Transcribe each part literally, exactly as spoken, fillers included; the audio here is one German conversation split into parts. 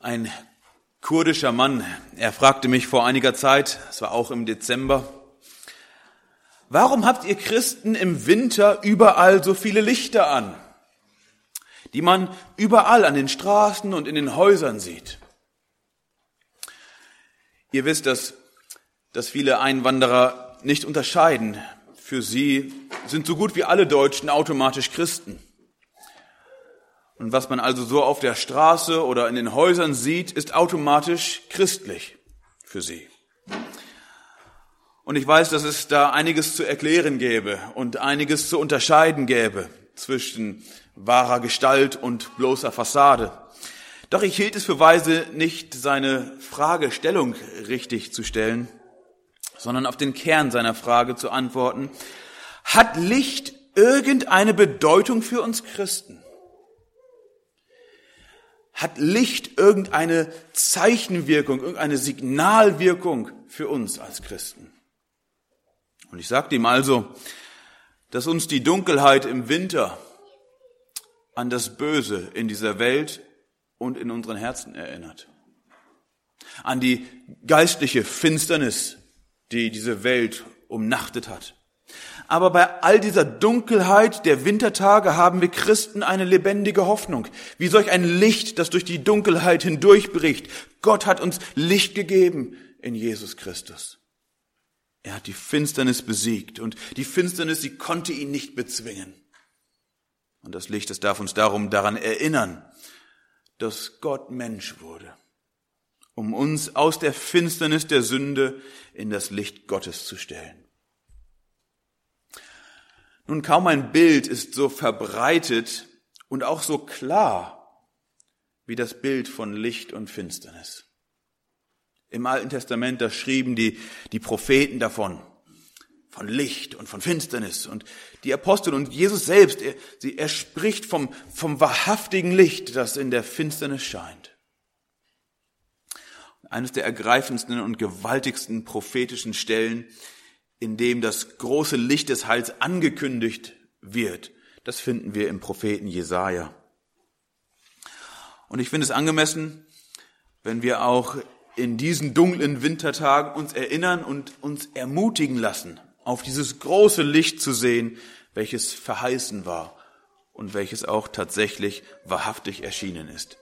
Ein kurdischer Mann, er fragte mich vor einiger Zeit, es war auch im Dezember, warum habt ihr Christen im Winter überall so viele Lichter an, die man überall an den Straßen und in den Häusern sieht? Ihr wisst, dass, dass viele Einwanderer nicht unterscheiden. Für sie sind so gut wie alle Deutschen automatisch Christen. Und was man also so auf der Straße oder in den Häusern sieht, ist automatisch christlich für sie. Und ich weiß, dass es da einiges zu erklären gäbe und einiges zu unterscheiden gäbe zwischen wahrer Gestalt und bloßer Fassade. Doch ich hielt es für weise, nicht seine Fragestellung richtig zu stellen, sondern auf den Kern seiner Frage zu antworten: Hat Licht irgendeine Bedeutung für uns Christen? Hat Licht irgendeine Zeichenwirkung, irgendeine Signalwirkung für uns als Christen? Und ich sagte ihm also, dass uns die Dunkelheit im Winter an das Böse in dieser Welt und in unseren Herzen erinnert. An die geistliche Finsternis, die diese Welt umnachtet hat. Aber bei all dieser Dunkelheit der Wintertage haben wir Christen eine lebendige Hoffnung. Wie solch ein Licht, das durch die Dunkelheit hindurchbricht. Gott hat uns Licht gegeben in Jesus Christus. Er hat die Finsternis besiegt und die Finsternis, sie konnte ihn nicht bezwingen. Und das Licht, das darf uns darum daran erinnern, dass Gott Mensch wurde, um uns aus der Finsternis der Sünde in das Licht Gottes zu stellen. Nun, kaum ein Bild ist so verbreitet und auch so klar wie das Bild von Licht und Finsternis. Im Alten Testament, da schrieben die, die Propheten davon, von Licht und von Finsternis. Und die Apostel und Jesus selbst, er, sie, er spricht vom, vom wahrhaftigen Licht, das in der Finsternis scheint. Eines der ergreifendsten und gewaltigsten prophetischen Stellen, in dem das große Licht des Heils angekündigt wird, das finden wir im Propheten Jesaja. Und ich finde es angemessen, wenn wir auch in diesen dunklen Wintertagen uns erinnern und uns ermutigen lassen, auf dieses große Licht zu sehen, welches verheißen war und welches auch tatsächlich wahrhaftig erschienen ist.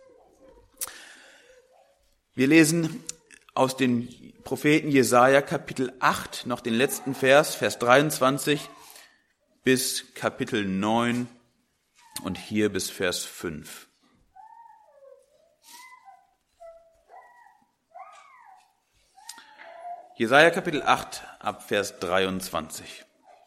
Wir lesen aus dem Propheten Jesaja Kapitel acht, noch den letzten Vers, Vers dreiundzwanzig bis Kapitel neun und hier bis Vers fünf. Jesaja Kapitel acht ab Vers dreiundzwanzig.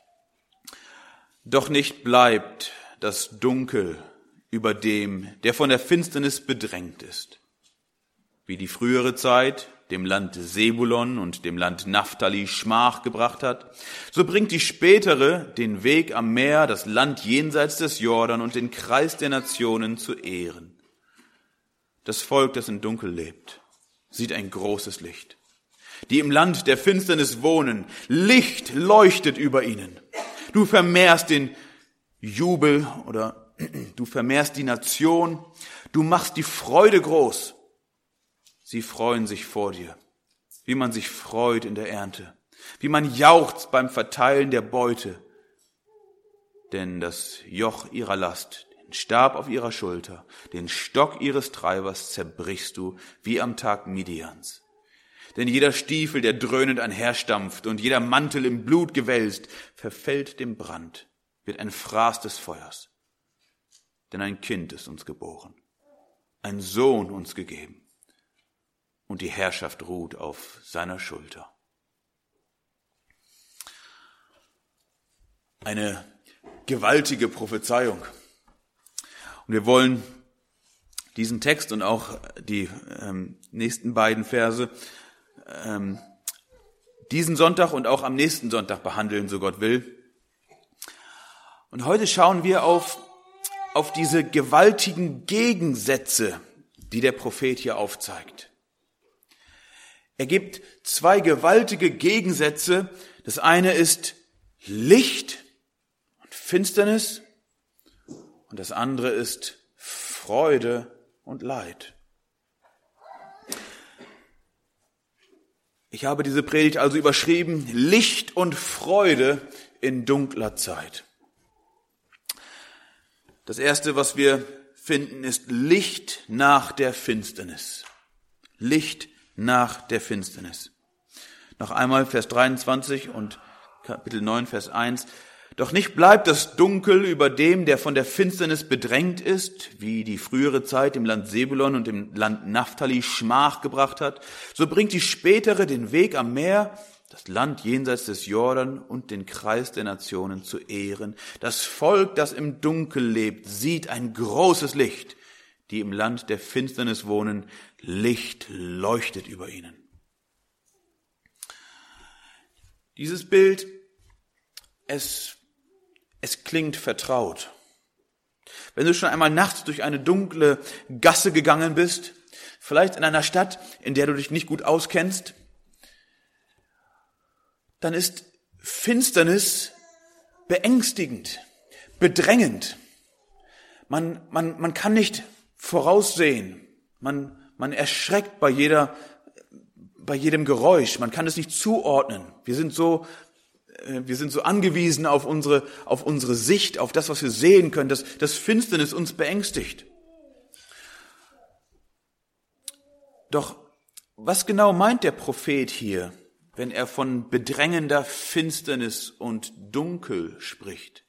Doch nicht bleibt das Dunkel über dem, der von der Finsternis bedrängt ist, wie die frühere Zeit dem Land Sebulon und dem Land Naphtali Schmach gebracht hat, so bringt die spätere den Weg am Meer, das Land jenseits des Jordan und den Kreis der Nationen zu ehren. Das Volk, das in Dunkel lebt, sieht ein großes Licht. Die im Land der Finsternis wohnen, Licht leuchtet über ihnen. Du vermehrst den Jubel oder du vermehrst die Nation, du machst die Freude groß. Sie freuen sich vor dir, wie man sich freut in der Ernte, wie man jauchzt beim Verteilen der Beute. Denn das Joch ihrer Last, den Stab auf ihrer Schulter, den Stock ihres Treibers zerbrichst du wie am Tag Midians. Denn jeder Stiefel, der dröhnend einherstampft und jeder Mantel im Blut gewälzt, verfällt dem Brand, wird ein Fraß des Feuers. Denn ein Kind ist uns geboren, ein Sohn uns gegeben. Und die Herrschaft ruht auf seiner Schulter. Eine gewaltige Prophezeiung. Und wir wollen diesen Text und auch die ähm, nächsten beiden Verse ähm, diesen Sonntag und auch am nächsten Sonntag behandeln, so Gott will. Und heute schauen wir auf, auf diese gewaltigen Gegensätze, die der Prophet hier aufzeigt. Er gibt zwei gewaltige Gegensätze. Das eine ist Licht und Finsternis und das andere ist Freude und Leid. Ich habe diese Predigt also überschrieben, Licht und Freude in dunkler Zeit. Das erste, was wir finden, ist Licht nach der Finsternis. Licht nach der Finsternis. Noch einmal Vers dreiundzwanzig und Kapitel neun, Vers eins. Doch nicht bleibt das Dunkel über dem, der von der Finsternis bedrängt ist, wie die frühere Zeit im Land Sebulon und im Land Naphtali Schmach gebracht hat, so bringt die spätere den Weg am Meer, das Land jenseits des Jordan und den Kreis der Nationen zu ehren. Das Volk, das im Dunkel lebt, sieht ein großes Licht. Die im Land der Finsternis wohnen, Licht leuchtet über ihnen. Dieses Bild, es, es klingt vertraut. Wenn du schon einmal nachts durch eine dunkle Gasse gegangen bist, vielleicht in einer Stadt, in der du dich nicht gut auskennst, dann ist Finsternis beängstigend, bedrängend. Man, man, man kann nicht voraussehen. Man, man erschreckt bei jeder, bei jedem Geräusch. Man kann es nicht zuordnen. Wir sind so, wir sind so angewiesen auf unsere, auf unsere Sicht, auf das, was wir sehen können, dass, dass Finsternis uns beängstigt. Doch was genau meint der Prophet hier, wenn er von bedrängender Finsternis und Dunkel spricht?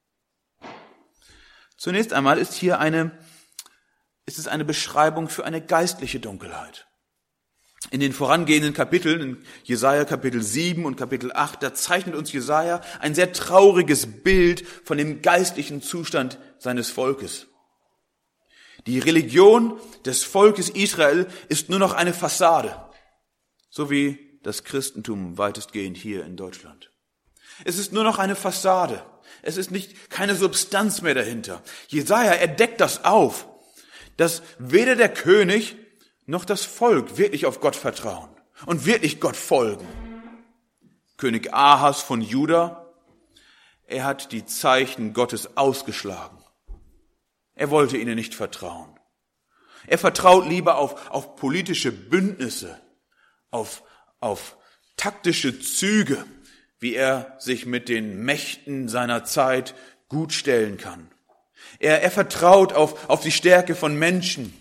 Zunächst einmal ist hier eine, ist es eine Beschreibung für eine geistliche Dunkelheit. In den vorangehenden Kapiteln, in Jesaja Kapitel sieben und Kapitel acht, da zeichnet uns Jesaja ein sehr trauriges Bild von dem geistlichen Zustand seines Volkes. Die Religion des Volkes Israel ist nur noch eine Fassade, so wie das Christentum weitestgehend hier in Deutschland. Es ist nur noch eine Fassade. Es ist nicht keine Substanz mehr dahinter. Jesaja, er deckt das auf, dass weder der König noch das Volk wirklich auf Gott vertrauen und wirklich Gott folgen. König Ahas von Juda, er hat die Zeichen Gottes ausgeschlagen. Er wollte ihnen nicht vertrauen. Er vertraut lieber auf, auf politische Bündnisse, auf auf taktische Züge, wie er sich mit den Mächten seiner Zeit gut stellen kann. Er, er vertraut auf, auf die Stärke von Menschen.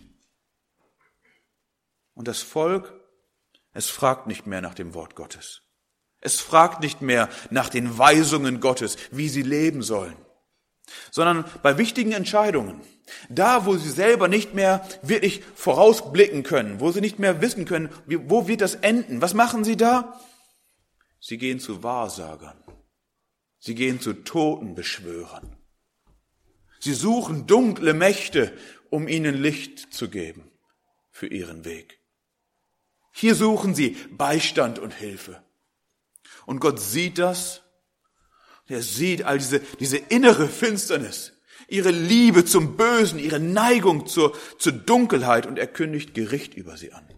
Und das Volk, es fragt nicht mehr nach dem Wort Gottes. Es fragt nicht mehr nach den Weisungen Gottes, wie sie leben sollen, sondern bei wichtigen Entscheidungen, da wo sie selber nicht mehr wirklich vorausblicken können, wo sie nicht mehr wissen können, wie, wo wird das enden, was machen sie da? Sie gehen zu Wahrsagern, sie gehen zu Totenbeschwörern. Sie suchen dunkle Mächte, um ihnen Licht zu geben für ihren Weg. Hier suchen sie Beistand und Hilfe. Und Gott sieht das. Er sieht all diese, diese innere Finsternis, ihre Liebe zum Bösen, ihre Neigung zur, zur Dunkelheit, und er kündigt Gericht über sie an.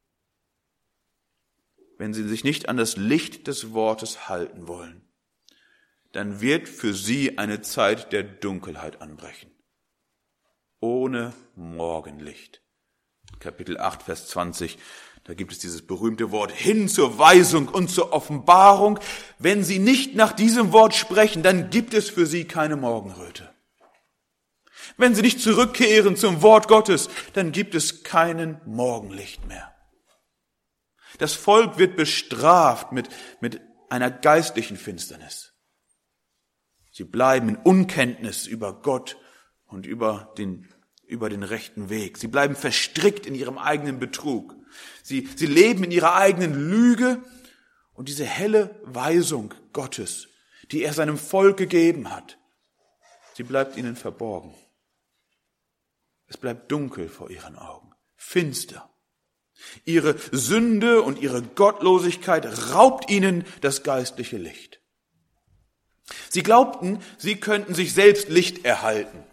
Wenn sie sich nicht an das Licht des Wortes halten wollen, dann wird für sie eine Zeit der Dunkelheit anbrechen. Ohne Morgenlicht. Kapitel acht, Vers zwanzig. Da gibt es dieses berühmte Wort, hin zur Weisung und zur Offenbarung. Wenn sie nicht nach diesem Wort sprechen, dann gibt es für sie keine Morgenröte. Wenn sie nicht zurückkehren zum Wort Gottes, dann gibt es keinen Morgenlicht mehr. Das Volk wird bestraft mit, mit einer geistlichen Finsternis. Sie bleiben in Unkenntnis über Gott und über den, über den rechten Weg. Sie bleiben verstrickt in ihrem eigenen Betrug. Sie, sie leben in ihrer eigenen Lüge, und diese helle Weisung Gottes, die er seinem Volk gegeben hat, sie bleibt ihnen verborgen. Es bleibt dunkel vor ihren Augen, finster. Ihre Sünde und ihre Gottlosigkeit raubt ihnen das geistliche Licht. Sie glaubten, sie könnten sich selbst Licht erhalten,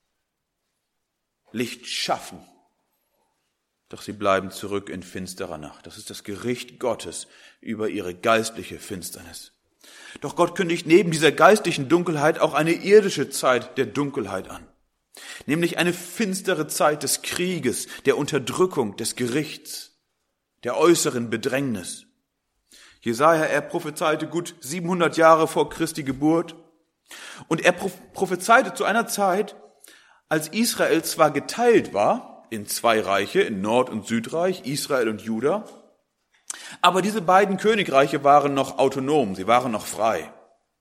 Licht schaffen. Doch sie bleiben zurück in finsterer Nacht. Das ist das Gericht Gottes über ihre geistliche Finsternis. Doch Gott kündigt neben dieser geistlichen Dunkelheit auch eine irdische Zeit der Dunkelheit an. Nämlich eine finstere Zeit des Krieges, der Unterdrückung, des Gerichts, der äußeren Bedrängnis. Jesaja, er prophezeite gut siebenhundert Jahre vor Christi Geburt. Und er prophezeite zu einer Zeit, als Israel zwar geteilt war in zwei Reiche, in Nord- und Südreich, Israel und Juda, aber diese beiden Königreiche waren noch autonom, sie waren noch frei.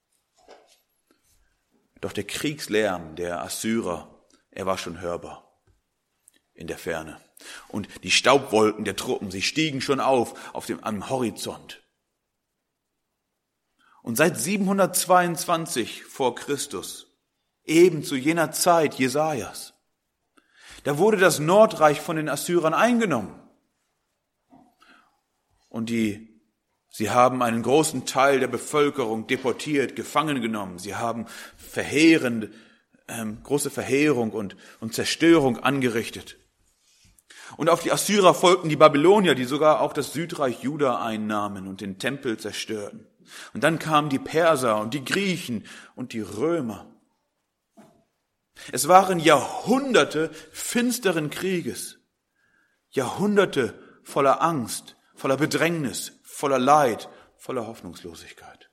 Doch der Kriegslärm der Assyrer, er war schon hörbar in der Ferne. Und die Staubwolken der Truppen, sie stiegen schon auf, auf dem, am Horizont. Und seit siebenhundertzweiundzwanzig vor Christus, eben zu jener Zeit Jesajas, da wurde das Nordreich von den Assyrern eingenommen. Und die, sie haben einen großen Teil der Bevölkerung deportiert, gefangen genommen. Sie haben verheerende, ähm, große Verheerung und, und Zerstörung angerichtet. Und auf die Assyrer folgten die Babylonier, die sogar auch das Südreich Juda einnahmen und den Tempel zerstörten. Und dann kamen die Perser und die Griechen und die Römer. Es waren Jahrhunderte finsteren Krieges, Jahrhunderte voller Angst, voller Bedrängnis, voller Leid, voller Hoffnungslosigkeit.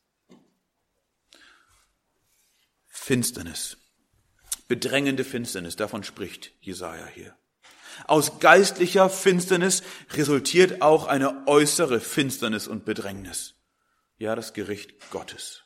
Finsternis, bedrängende Finsternis, davon spricht Jesaja hier. Aus geistlicher Finsternis resultiert auch eine äußere Finsternis und Bedrängnis. Ja, das Gericht Gottes.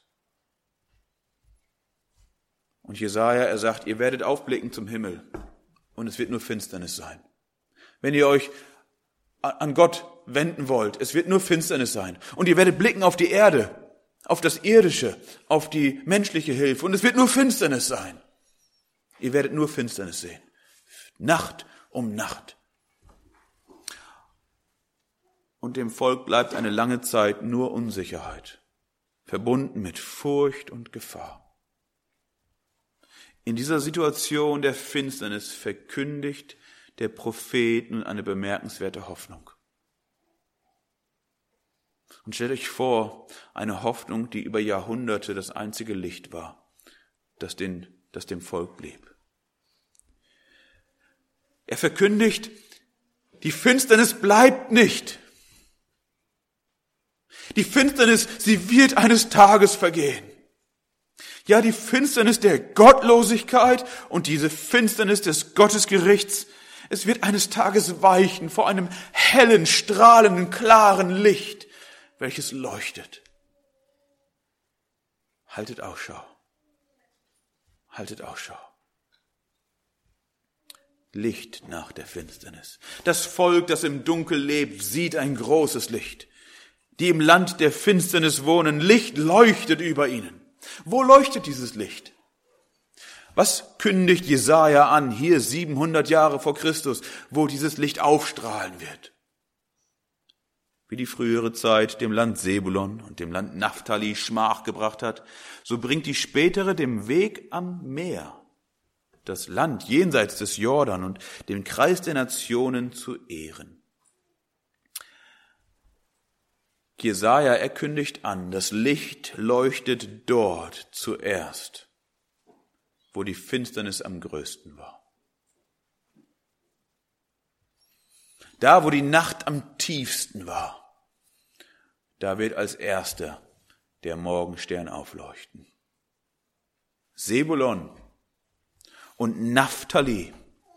Und Jesaja, er sagt, ihr werdet aufblicken zum Himmel und es wird nur Finsternis sein. Wenn ihr euch an Gott wenden wollt, es wird nur Finsternis sein. Und ihr werdet blicken auf die Erde, auf das Irdische, auf die menschliche Hilfe und es wird nur Finsternis sein. Ihr werdet nur Finsternis sehen. Nacht um Nacht. Und dem Volk bleibt eine lange Zeit nur Unsicherheit, verbunden mit Furcht und Gefahr. In dieser Situation der Finsternis verkündigt der Prophet nun eine bemerkenswerte Hoffnung. Und stellt euch vor, eine Hoffnung, die über Jahrhunderte das einzige Licht war, das, den, das dem Volk blieb. Er verkündigt, die Finsternis bleibt nicht. Die Finsternis, sie wird eines Tages vergehen. Ja, die Finsternis der Gottlosigkeit und diese Finsternis des Gottesgerichts, es wird eines Tages weichen vor einem hellen, strahlenden, klaren Licht, welches leuchtet. Haltet Ausschau. Haltet Ausschau. Licht nach der Finsternis. Das Volk, das im Dunkel lebt, sieht ein großes Licht. Die im Land der Finsternis wohnen, Licht leuchtet über ihnen. Wo leuchtet dieses Licht? Was kündigt Jesaja an, hier siebenhundert Jahre vor Christus, wo dieses Licht aufstrahlen wird? Wie die frühere Zeit dem Land Sebulon und dem Land Naphtali Schmach gebracht hat, so bringt die spätere dem Weg am Meer das Land jenseits des Jordan und den Kreis der Nationen zu ehren. Jesaja, er kündigt an, das Licht leuchtet dort zuerst, wo die Finsternis am größten war. Da, wo die Nacht am tiefsten war, da wird als erster der Morgenstern aufleuchten. Sebulon und Naphtali,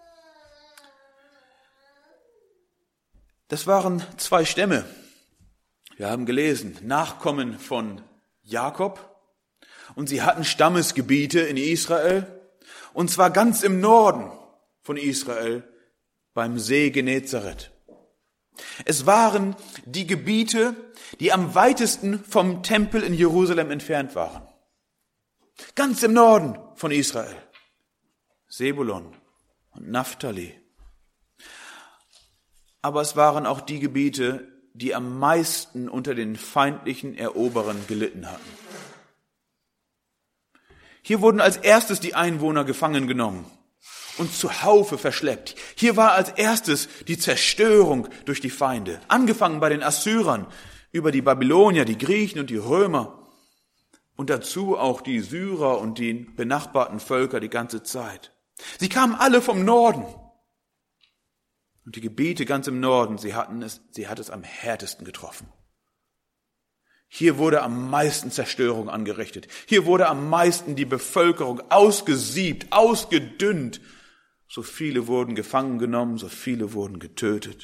das waren zwei Stämme. Wir haben gelesen, Nachkommen von Jakob, und sie hatten Stammesgebiete in Israel, und zwar ganz im Norden von Israel, beim See Genezareth. Es waren die Gebiete, die am weitesten vom Tempel in Jerusalem entfernt waren. Ganz im Norden von Israel. Sebulon und Naphtali. Aber es waren auch die Gebiete, die am meisten unter den feindlichen Eroberern gelitten hatten. Hier wurden als erstes die Einwohner gefangen genommen und zu Haufe verschleppt. Hier war als erstes die Zerstörung durch die Feinde, angefangen bei den Assyrern, über die Babylonier, die Griechen und die Römer und dazu auch die Syrer und die benachbarten Völker die ganze Zeit. Sie kamen alle vom Norden. Und die Gebiete ganz im Norden, sie hatten es, sie hat es am härtesten getroffen. Hier wurde am meisten Zerstörung angerichtet. Hier wurde am meisten die Bevölkerung ausgesiebt, ausgedünnt. So viele wurden gefangen genommen, so viele wurden getötet.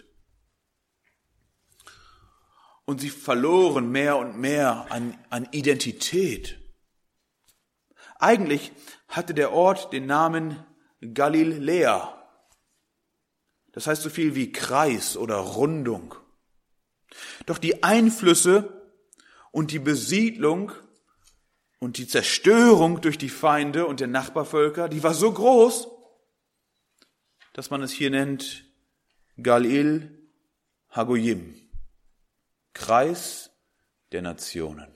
Und sie verloren mehr und mehr an, an Identität. Eigentlich hatte der Ort den Namen Galiläa. Das heißt so viel wie Kreis oder Rundung. Doch die Einflüsse und die Besiedlung und die Zerstörung durch die Feinde und der Nachbarvölker, die war so groß, dass man es hier nennt Galil Hagoyim, Kreis der Nationen,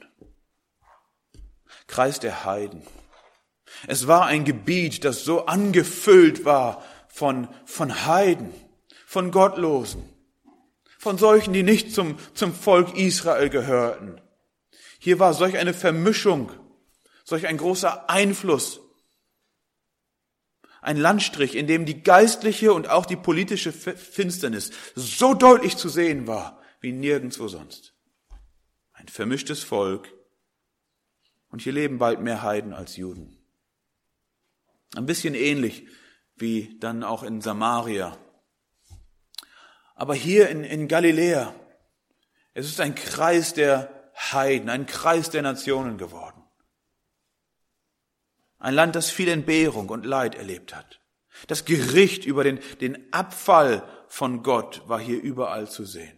Kreis der Heiden. Es war ein Gebiet, das so angefüllt war von, von Heiden, von Gottlosen, von solchen, die nicht zum, zum Volk Israel gehörten. Hier war solch eine Vermischung, solch ein großer Einfluss. Ein Landstrich, in dem die geistliche und auch die politische Finsternis so deutlich zu sehen war, wie nirgendwo sonst. Ein vermischtes Volk. Und hier leben bald mehr Heiden als Juden. Ein bisschen ähnlich wie dann auch in Samaria. Aber hier in, in Galiläa, es ist ein Kreis der Heiden, ein Kreis der Nationen geworden. Ein Land, das viel Entbehrung und Leid erlebt hat. Das Gericht über den, den Abfall von Gott war hier überall zu sehen.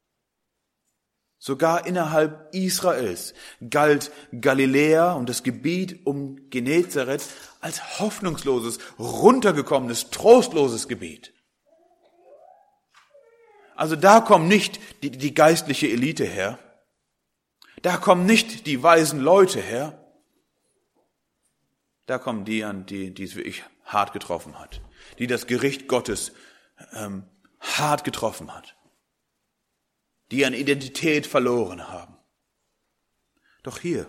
Sogar innerhalb Israels galt Galiläa und das Gebiet um Genezareth als hoffnungsloses, runtergekommenes, trostloses Gebiet. Also da kommt nicht die, die geistliche Elite her. Da kommen nicht die weisen Leute her. Da kommen die an, die, die es wirklich hart getroffen hat. Die das Gericht Gottes ähm, hart getroffen hat. Die an Identität verloren haben. Doch hier,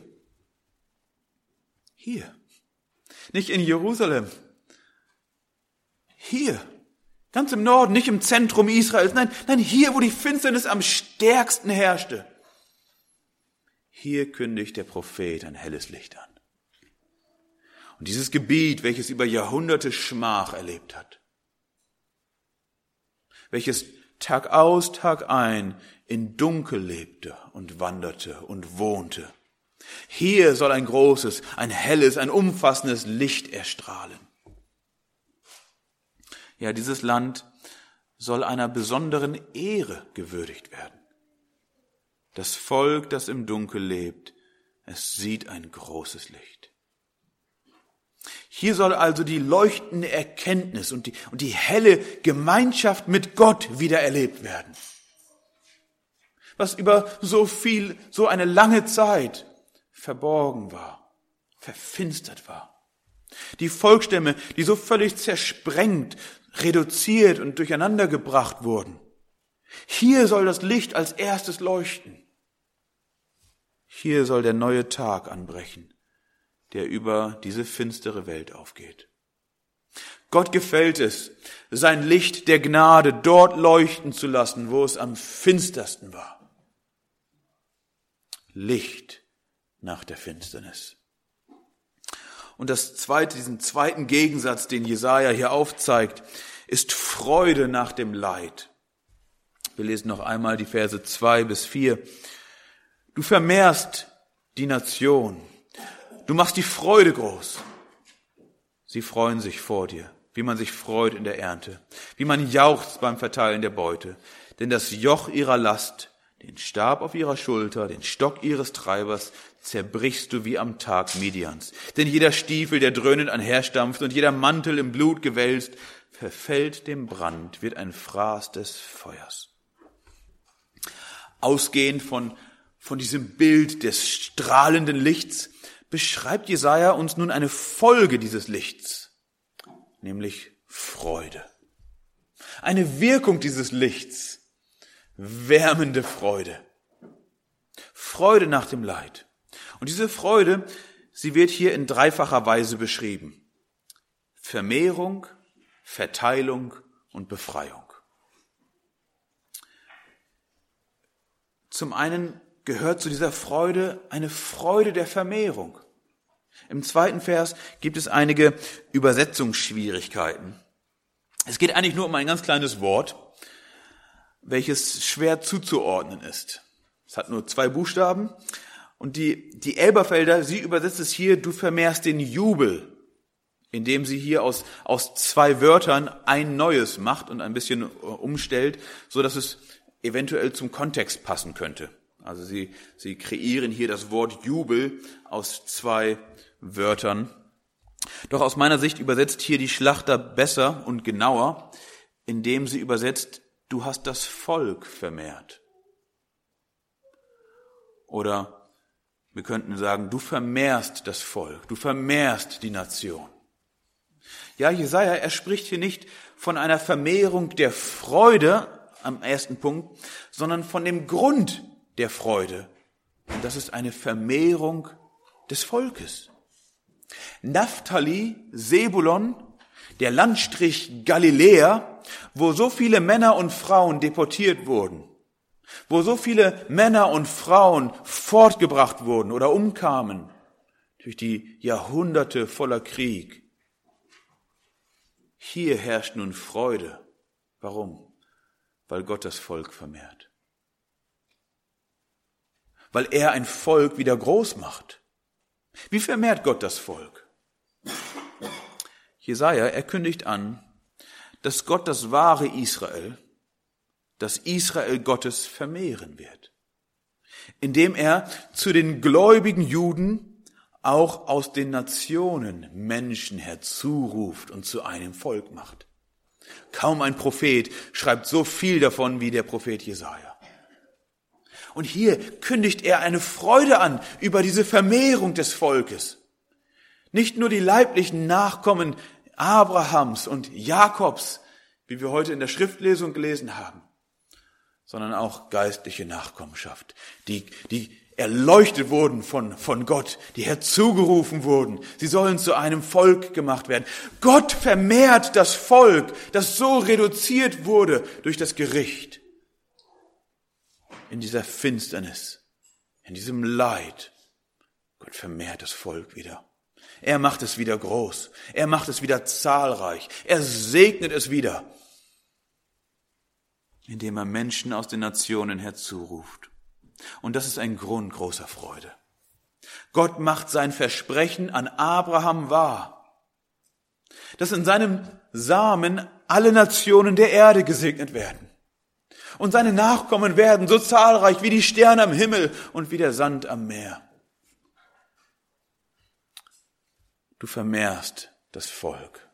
hier, nicht in Jerusalem, hier, ganz im Norden, nicht im Zentrum Israels, nein, nein, hier, wo die Finsternis am stärksten herrschte. Hier kündigt der Prophet ein helles Licht an. Und dieses Gebiet, welches über Jahrhunderte Schmach erlebt hat, welches Tag aus, Tag ein in Dunkel lebte und wanderte und wohnte. Hier soll ein großes, ein helles, ein umfassendes Licht erstrahlen. Ja, dieses Land soll einer besonderen Ehre gewürdigt werden. Das Volk, das im Dunkel lebt, es sieht ein großes Licht. Hier soll also die leuchtende Erkenntnis und die, und die helle Gemeinschaft mit Gott wieder erlebt werden. Was über so viel, so eine lange Zeit verborgen war, verfinstert war. Die Volksstämme, die so völlig zersprengt, reduziert und durcheinander gebracht wurden. Hier soll das Licht als erstes leuchten. Hier soll der neue Tag anbrechen, der über diese finstere Welt aufgeht. Gott gefällt es, sein Licht der Gnade dort leuchten zu lassen, wo es am finstersten war. Licht nach der Finsternis. Und das zweite, diesen zweiten Gegensatz, den Jesaja hier aufzeigt, ist Freude nach dem Leid. Wir lesen noch einmal die Verse zwei bis vier. Du vermehrst die Nation. Du machst die Freude groß. Sie freuen sich vor dir, wie man sich freut in der Ernte, wie man jauchzt beim Verteilen der Beute. Denn das Joch ihrer Last, den Stab auf ihrer Schulter, den Stock ihres Treibers, zerbrichst du wie am Tag Midians. Denn jeder Stiefel, der dröhnend einherstampft und jeder Mantel im Blut gewälzt, verfällt dem Brand, wird ein Fraß des Feuers. Ausgehend von, von diesem Bild des strahlenden Lichts, beschreibt Jesaja uns nun eine Folge dieses Lichts, nämlich Freude. Eine Wirkung dieses Lichts, wärmende Freude. Freude nach dem Leid. Und diese Freude, sie wird hier in dreifacher Weise beschrieben. Vermehrung, Verteilung und Befreiung. Zum einen gehört zu dieser Freude eine Freude der Vermehrung. Im zweiten Vers gibt es einige Übersetzungsschwierigkeiten. Es geht eigentlich nur um ein ganz kleines Wort, welches schwer zuzuordnen ist. Es hat nur zwei Buchstaben und die, die Elberfelder, sie übersetzt es hier, du vermehrst den Jubel, indem sie hier aus, aus zwei Wörtern ein neues macht und ein bisschen umstellt, so dass es eventuell zum Kontext passen könnte. Also sie, sie kreieren hier das Wort Jubel aus zwei Wörtern. Doch aus meiner Sicht übersetzt hier die Schlachter besser und genauer, indem sie übersetzt, du hast das Volk vermehrt. Oder wir könnten sagen, du vermehrst das Volk, du vermehrst die Nation. Ja, Jesaja, er spricht hier nicht von einer Vermehrung der Freude am ersten Punkt, sondern von dem Grund der Freude. Und das ist eine Vermehrung des Volkes. Naphtali, Sebulon, der Landstrich Galiläa, wo so viele Männer und Frauen deportiert wurden, wo so viele Männer und Frauen fortgebracht wurden oder umkamen durch die Jahrhunderte voller Krieg. Hier herrscht nun Freude. Warum? Weil Gott das Volk vermehrt. Weil er ein Volk wieder groß macht. Wie vermehrt Gott das Volk? Jesaja, er kündigt an, dass Gott das wahre Israel, das Israel Gottes vermehren wird, indem er zu den gläubigen Juden auch aus den Nationen Menschen herzuruft und zu einem Volk macht. Kaum ein Prophet schreibt so viel davon wie der Prophet Jesaja. Und hier kündigt er eine Freude an über diese Vermehrung des Volkes. Nicht nur die leiblichen Nachkommen Abrahams und Jakobs, wie wir heute in der Schriftlesung gelesen haben, sondern auch geistliche Nachkommenschaft, die, die erleuchtet wurden von, von Gott, die herzugerufen wurden. Sie sollen zu einem Volk gemacht werden. Gott vermehrt das Volk, das so reduziert wurde durch das Gericht. In dieser Finsternis, in diesem Leid. Gott vermehrt das Volk wieder. Er macht es wieder groß. Er macht es wieder zahlreich. Er segnet es wieder, indem er Menschen aus den Nationen herzuruft. Und das ist ein Grund großer Freude. Gott macht sein Versprechen an Abraham wahr, dass in seinem Samen alle Nationen der Erde gesegnet werden. Und seine Nachkommen werden so zahlreich wie die Sterne am Himmel und wie der Sand am Meer. Du vermehrst das Volk.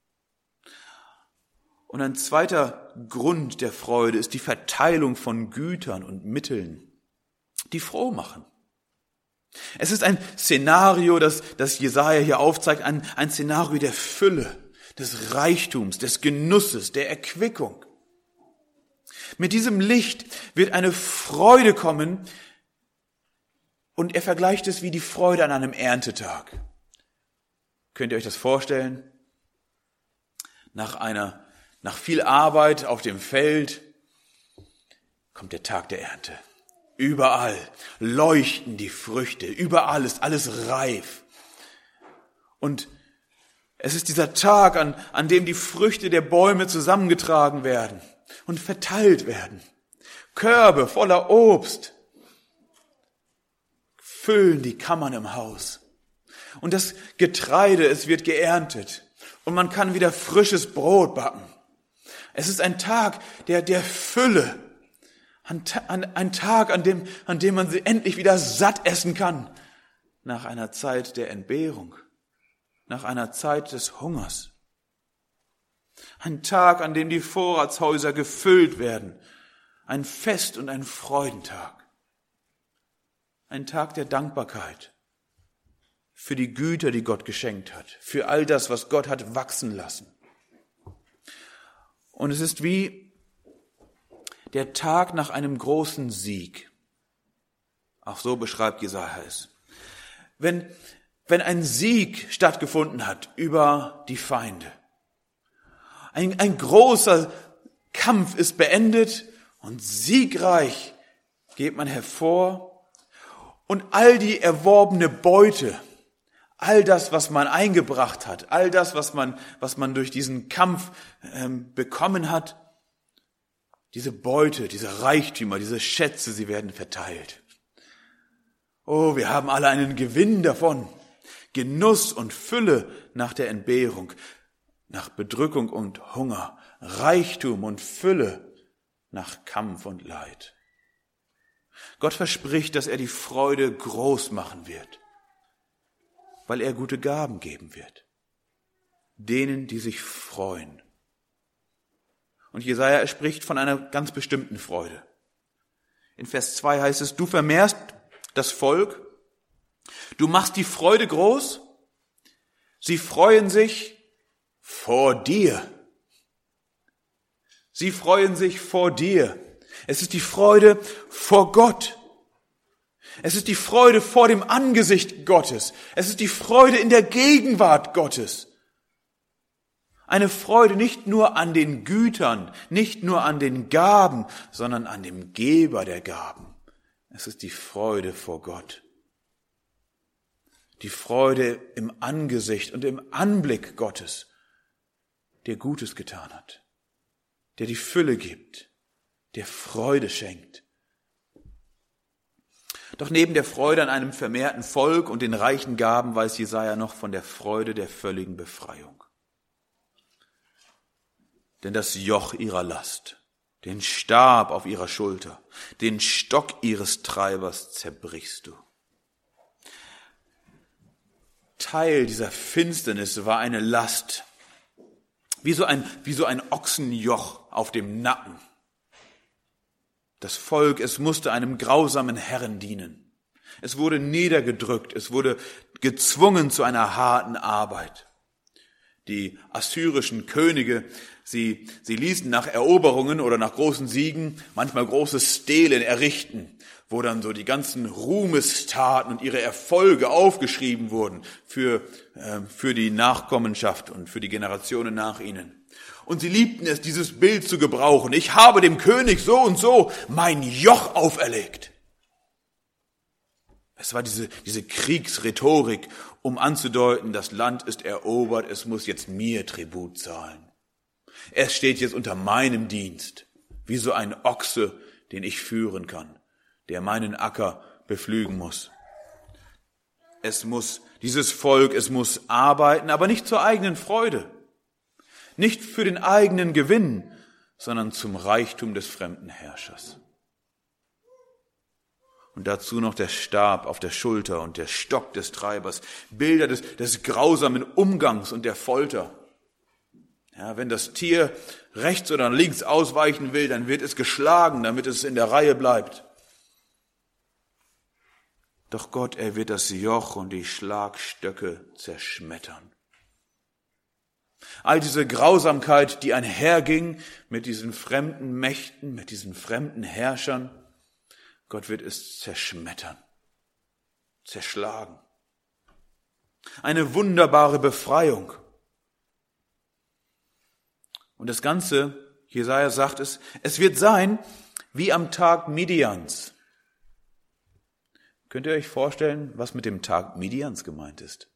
Und ein zweiter Grund der Freude ist die Verteilung von Gütern und Mitteln, die froh machen. Es ist ein Szenario, das, das Jesaja hier aufzeigt, ein, ein Szenario der Fülle, des Reichtums, des Genusses, der Erquickung. Mit diesem Licht wird eine Freude kommen und er vergleicht es wie die Freude an einem Erntetag. Könnt ihr euch das vorstellen? Nach einer, nach viel Arbeit auf dem Feld kommt der Tag der Ernte. Überall leuchten die Früchte, überall ist alles reif. Und es ist dieser Tag, an, an dem die Früchte der Bäume zusammengetragen werden und verteilt werden. Körbe voller Obst füllen die Kammern im Haus. Und das Getreide, es wird geerntet. Und man kann wieder frisches Brot backen. Es ist ein Tag der, der Fülle. Ein, ein, ein Tag, an dem, an dem man sie endlich wieder satt essen kann. Nach einer Zeit der Entbehrung. Nach einer Zeit des Hungers. Ein Tag, an dem die Vorratshäuser gefüllt werden. Ein Fest und ein Freudentag. Ein Tag der Dankbarkeit für die Güter, die Gott geschenkt hat. Für all das, was Gott hat wachsen lassen. Und es ist wie der Tag nach einem großen Sieg. Auch so beschreibt Jesaja es. Wenn, wenn ein Sieg stattgefunden hat über die Feinde. Ein, ein großer Kampf ist beendet und siegreich geht man hervor Und all die erworbene Beute, all das, was man eingebracht hat, all das, was man, was man durch diesen Kampf ähm, bekommen hat, diese Beute, diese Reichtümer, diese Schätze, sie werden verteilt. Oh, wir haben alle einen Gewinn davon. Genuss und Fülle nach der Entbehrung, nach Bedrückung und Hunger, Reichtum und Fülle nach Kampf und Leid. Gott verspricht, dass er die Freude groß machen wird, weil er gute Gaben geben wird, denen, die sich freuen. Und Jesaja spricht von einer ganz bestimmten Freude. In Vers zwei heißt es, du vermehrst das Volk, du machst die Freude groß, sie freuen sich vor dir. Sie freuen sich vor dir. Es ist die Freude vor Gott. Es ist die Freude vor dem Angesicht Gottes. Es ist die Freude in der Gegenwart Gottes. Eine Freude nicht nur an den Gütern, nicht nur an den Gaben, sondern an dem Geber der Gaben. Es ist die Freude vor Gott. Die Freude im Angesicht und im Anblick Gottes, der Gutes getan hat, der die Fülle gibt, der Freude schenkt. Doch neben der Freude an einem vermehrten Volk und den reichen Gaben weiß Jesaja noch von der Freude der völligen Befreiung. Denn das Joch ihrer Last, den Stab auf ihrer Schulter, den Stock ihres Treibers zerbrichst du. Teil dieser Finsternis war eine Last, wie so ein, wie so ein Ochsenjoch auf dem Nacken. Das Volk, es musste einem grausamen Herren dienen. Es wurde niedergedrückt, es wurde gezwungen zu einer harten Arbeit. Die assyrischen Könige, sie, sie ließen nach Eroberungen oder nach großen Siegen manchmal große Stelen errichten, wo dann so die ganzen Ruhmestaten und ihre Erfolge aufgeschrieben wurden für, äh, für die Nachkommenschaft und für die Generationen nach ihnen. Und sie liebten es, dieses Bild zu gebrauchen. Ich habe dem König so und so mein Joch auferlegt. Es war diese, diese Kriegsrhetorik, um anzudeuten, das Land ist erobert, es muss jetzt mir Tribut zahlen. Es steht jetzt unter meinem Dienst, wie so ein Ochse, den ich führen kann, der meinen Acker bepflügen muss. Es muss, dieses Volk, es muss arbeiten, aber nicht zur eigenen Freude, nicht für den eigenen Gewinn, sondern zum Reichtum des fremden Herrschers. Und dazu noch der Stab auf der Schulter und der Stock des Treibers, Bilder des, des grausamen Umgangs und der Folter. Ja, wenn das Tier rechts oder links ausweichen will, dann wird es geschlagen, damit es in der Reihe bleibt. Doch Gott, er wird das Joch und die Schlagstöcke zerschmettern. All diese Grausamkeit, die einherging mit diesen fremden Mächten, mit diesen fremden Herrschern, Gott wird es zerschmettern, zerschlagen. Eine wunderbare Befreiung. Und das Ganze, Jesaja sagt es, es wird sein wie am Tag Midians. Könnt ihr euch vorstellen, was mit dem Tag Midians gemeint ist?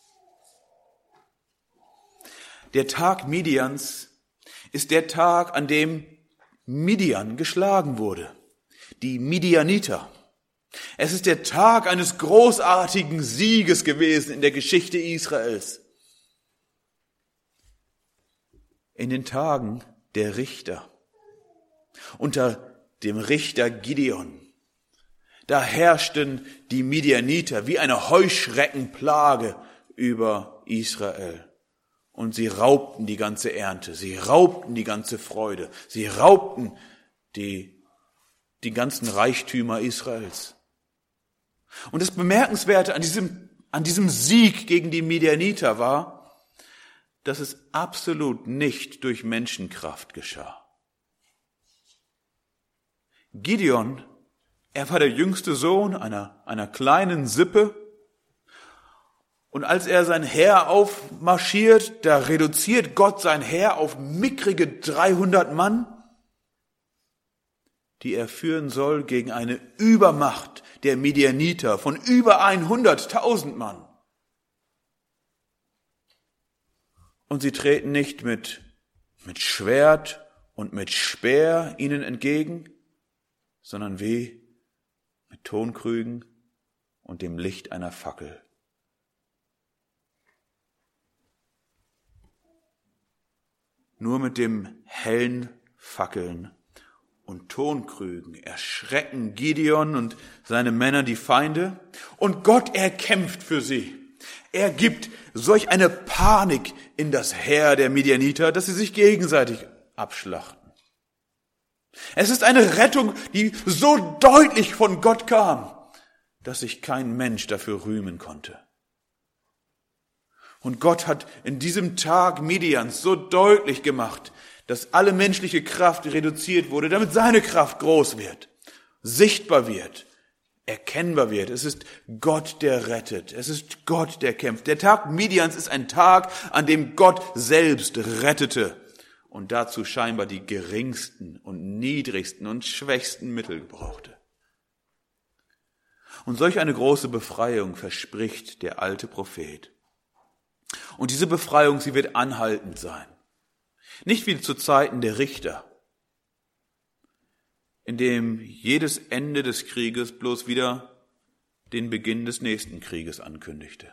Der Tag Midians ist der Tag, an dem Midian geschlagen wurde. Die Midianiter. Es ist der Tag eines großartigen Sieges gewesen in der Geschichte Israels. In den Tagen der Richter, unter dem Richter Gideon, da herrschten die Midianiter wie eine Heuschreckenplage über Israel. Und sie raubten die ganze Ernte, sie raubten die ganze Freude, sie raubten die, die ganzen Reichtümer Israels. Und das Bemerkenswerte an diesem, an diesem Sieg gegen die Midianiter war, dass es absolut nicht durch Menschenkraft geschah. Gideon, er war der jüngste Sohn einer, einer kleinen Sippe. Und als er sein Heer aufmarschiert, da reduziert Gott sein Heer auf mickrige dreihundert Mann, die er führen soll gegen eine Übermacht, der Midianiter von über hunderttausend Mann. Und sie treten nicht mit, mit Schwert und mit Speer ihnen entgegen, sondern wie mit Tonkrügen und dem Licht einer Fackel. Nur mit dem hellen Fackeln und Tonkrügen erschrecken Gideon und seine Männer die Feinde, und Gott erkämpft für sie. Er gibt solch eine Panik in das Heer der Midianiter, dass sie sich gegenseitig abschlachten. Es ist eine Rettung, die so deutlich von Gott kam, dass sich kein Mensch dafür rühmen konnte. Und Gott hat in diesem Tag Midians so deutlich gemacht, dass alle menschliche Kraft reduziert wurde, damit seine Kraft groß wird, sichtbar wird, erkennbar wird. Es ist Gott, der rettet. Es ist Gott, der kämpft. Der Tag Midians ist ein Tag, an dem Gott selbst rettete und dazu scheinbar die geringsten und niedrigsten und schwächsten Mittel gebrauchte. Und solch eine große Befreiung verspricht der alte Prophet. Und diese Befreiung, sie wird anhaltend sein. Nicht wie zu Zeiten der Richter, in dem jedes Ende des Krieges bloß wieder den Beginn des nächsten Krieges ankündigte.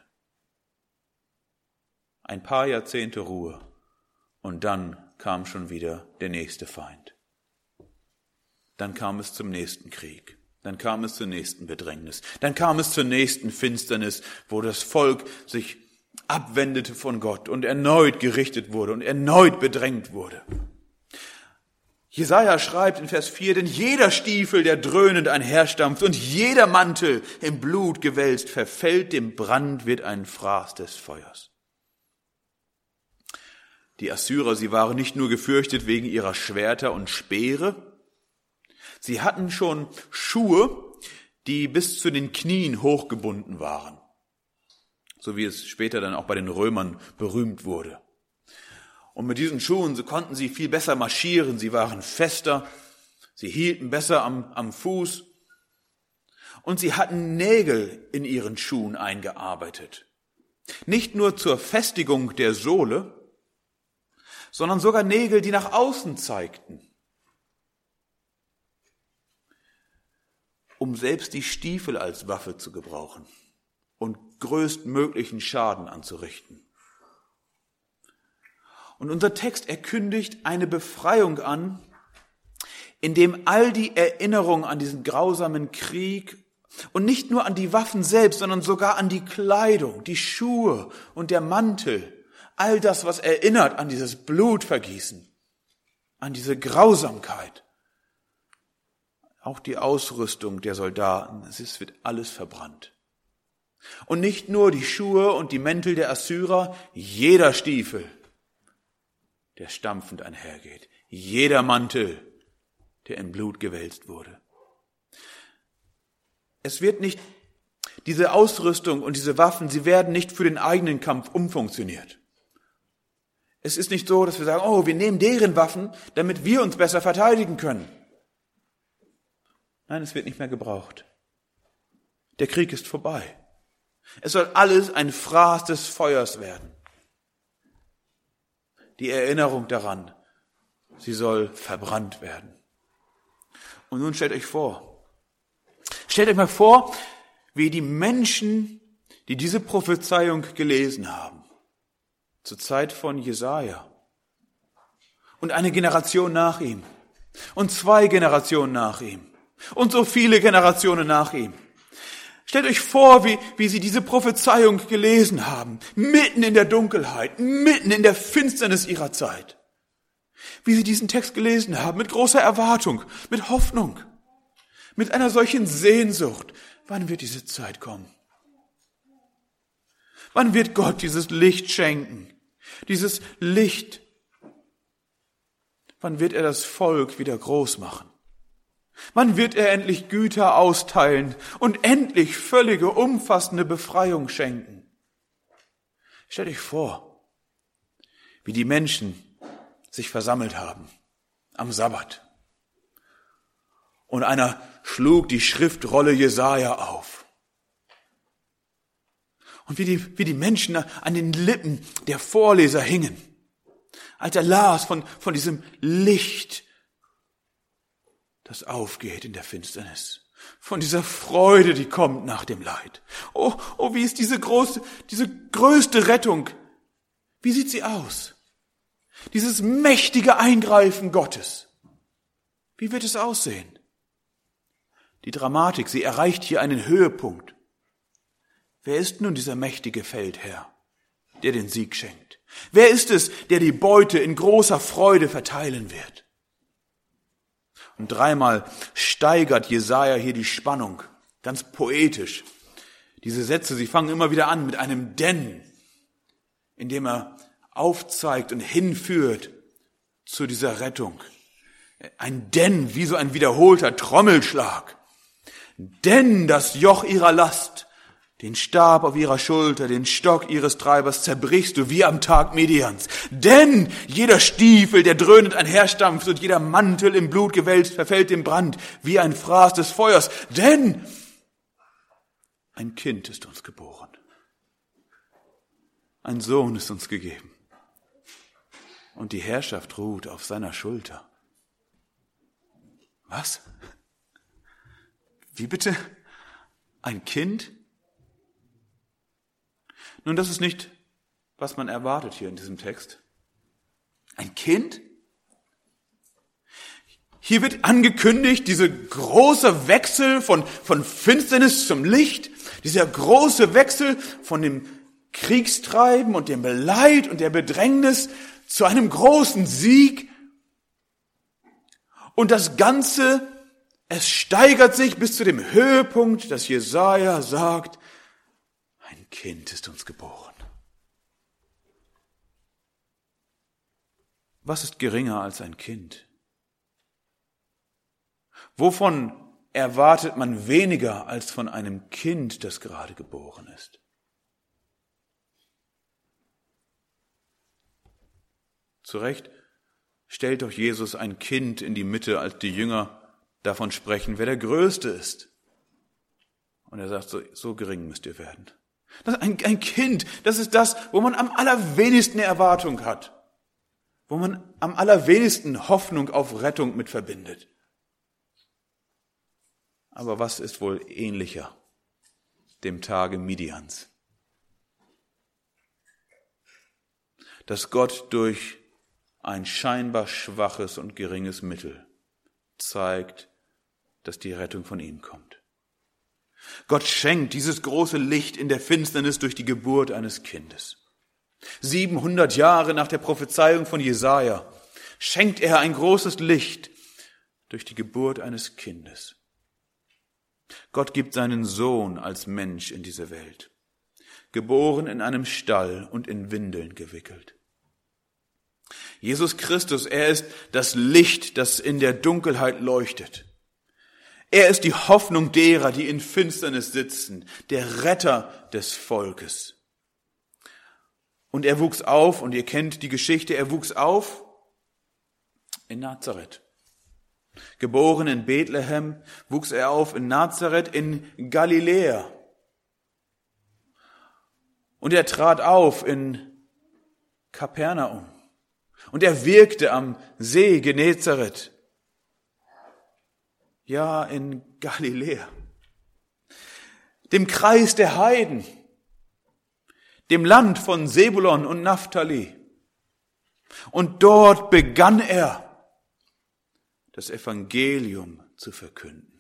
Ein paar Jahrzehnte Ruhe und dann kam schon wieder der nächste Feind. Dann kam es zum nächsten Krieg. Dann kam es zur nächsten Bedrängnis. Dann kam es zur nächsten Finsternis, wo das Volk sich abwendete von Gott und erneut gerichtet wurde und erneut bedrängt wurde. Jesaja schreibt in Vers vier, denn jeder Stiefel, der dröhnend einherstampft und jeder Mantel im Blut gewälzt, verfällt dem Brand, wird ein Fraß des Feuers. Die Assyrer, sie waren nicht nur gefürchtet wegen ihrer Schwerter und Speere, sie hatten schon Schuhe, die bis zu den Knien hochgebunden waren, so wie es später dann auch bei den Römern berühmt wurde. Und mit diesen Schuhen, so konnten sie viel besser marschieren, sie waren fester, sie hielten besser am, am Fuß und sie hatten Nägel in ihren Schuhen eingearbeitet. Nicht nur zur Festigung der Sohle, sondern sogar Nägel, die nach außen zeigten, um selbst die Stiefel als Waffe zu gebrauchen und größtmöglichen Schaden anzurichten. Und unser Text erkündigt eine Befreiung an, in dem all die Erinnerung an diesen grausamen Krieg und nicht nur an die Waffen selbst, sondern sogar an die Kleidung, die Schuhe und der Mantel, all das, was erinnert an dieses Blutvergießen, an diese Grausamkeit, auch die Ausrüstung der Soldaten, es wird alles verbrannt. Und nicht nur die Schuhe und die Mäntel der Assyrer, jeder Stiefel, der stampfend einhergeht, jeder Mantel, der in Blut gewälzt wurde. Es wird nicht, diese Ausrüstung und diese Waffen, sie werden nicht für den eigenen Kampf umfunktioniert. Es ist nicht so, dass wir sagen, oh, wir nehmen deren Waffen, damit wir uns besser verteidigen können. Nein, es wird nicht mehr gebraucht. Der Krieg ist vorbei. Es soll alles ein Fraß des Feuers werden. Die Erinnerung daran, sie soll verbrannt werden. Und nun stellt euch vor, stellt euch mal vor, wie die Menschen, die diese Prophezeiung gelesen haben, zur Zeit von Jesaja und eine Generation nach ihm und zwei Generationen nach ihm und so viele Generationen nach ihm. Stellt euch vor, wie, wie sie diese Prophezeiung gelesen haben, mitten in der Dunkelheit, mitten in der Finsternis ihrer Zeit. Wie sie diesen Text gelesen haben, mit großer Erwartung, mit Hoffnung, mit einer solchen Sehnsucht. Wann wird diese Zeit kommen? Wann wird Gott dieses Licht schenken? Dieses Licht. Wann wird er das Volk wieder groß machen? Wann wird er endlich Güter austeilen und endlich völlige, umfassende Befreiung schenken? Stellt euch vor, wie die Menschen sich versammelt haben am Sabbat Und einer schlug die Schriftrolle Jesaja auf. Und wie die, wie die Menschen an den Lippen der Vorleser hingen, als er las von, von diesem Licht, das aufgeht in der Finsternis. Von dieser Freude, die kommt nach dem Leid. Oh, oh, wie ist diese große, diese größte Rettung? Wie sieht sie aus? Dieses mächtige Eingreifen Gottes. Wie wird es aussehen? Die Dramatik, sie erreicht hier einen Höhepunkt. Wer ist nun dieser mächtige Feldherr, der den Sieg schenkt? Wer ist es, der die Beute in großer Freude verteilen wird? Und dreimal steigert Jesaja hier die Spannung, ganz poetisch. Diese Sätze, sie fangen immer wieder an mit einem Denn, indem er aufzeigt und hinführt zu dieser Rettung. Ein Denn, wie so ein wiederholter Trommelschlag. Denn das Joch ihrer Last, den Stab auf ihrer Schulter, den Stock ihres Treibers zerbrichst du wie am Tag Midians. Denn jeder Stiefel, der dröhnend einherstampft und jeder Mantel im Blut gewälzt, verfällt im Brand wie ein Fraß des Feuers. Denn ein Kind ist uns geboren. Ein Sohn ist uns gegeben. Und die Herrschaft ruht auf seiner Schulter. Was? Wie bitte? Ein Kind? Nun, das ist nicht, was man erwartet hier in diesem Text. Ein Kind? Hier wird angekündigt, dieser große Wechsel von, von Finsternis zum Licht, dieser große Wechsel von dem Kriegstreiben und dem Leid und der Bedrängnis zu einem großen Sieg. Und das Ganze, es steigert sich bis zu dem Höhepunkt, dass Jesaja sagt, ein Kind ist uns geboren. Was ist geringer als ein Kind? Wovon erwartet man weniger als von einem Kind, das gerade geboren ist? Zu Recht stellt doch Jesus ein Kind in die Mitte, als die Jünger davon sprechen, wer der Größte ist. Und er sagt, so, so gering müsst ihr werden. Das ist ein, ein Kind, das ist das, wo man am allerwenigsten Erwartung hat, wo man am allerwenigsten Hoffnung auf Rettung mit verbindet. Aber was ist wohl ähnlicher dem Tage Midians? Dass Gott durch ein scheinbar schwaches und geringes Mittel zeigt, dass die Rettung von ihm kommt. Gott schenkt dieses große Licht in der Finsternis durch die Geburt eines Kindes. siebenhundert Jahre nach der Prophezeiung von Jesaja schenkt er ein großes Licht durch die Geburt eines Kindes. Gott gibt seinen Sohn als Mensch in diese Welt, geboren in einem Stall und in Windeln gewickelt. Jesus Christus, er ist das Licht, das in der Dunkelheit leuchtet. Er ist die Hoffnung derer, die in Finsternis sitzen, der Retter des Volkes. Und er wuchs auf, und ihr kennt die Geschichte, er wuchs auf in Nazareth. Geboren in Bethlehem, wuchs er auf in Nazareth in Galiläa. Und er trat auf in Kapernaum. Und er wirkte am See Genezareth. Ja, in Galiläa. Dem Kreis der Heiden. Dem Land von Sebulon und Naphtali. Und dort begann er, das Evangelium zu verkünden.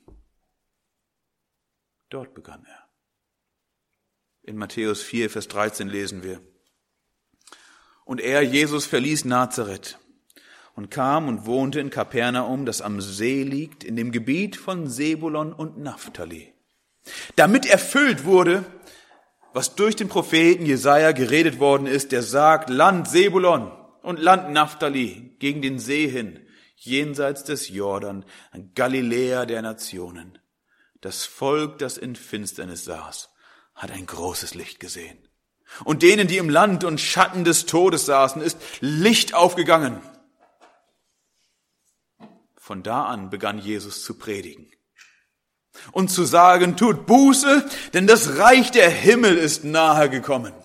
Dort begann er. In Matthäus vier, Vers dreizehn lesen wir: Und er, Jesus, verließ Nazareth und kam und wohnte in Kapernaum, das am See liegt, in dem Gebiet von Sebulon und Naphtali, damit erfüllt wurde, was durch den Propheten Jesaja geredet worden ist, der sagt, Land Sebulon und Land Naphtali, gegen den See hin, jenseits des Jordan, Galiläa der Nationen. Das Volk, das in Finsternis saß, hat ein großes Licht gesehen. Und denen, die im Land und Schatten des Todes saßen, ist Licht aufgegangen. von da an begann Jesus zu predigen und zu sagen, tut Buße, denn das Reich der Himmel ist nahe gekommen.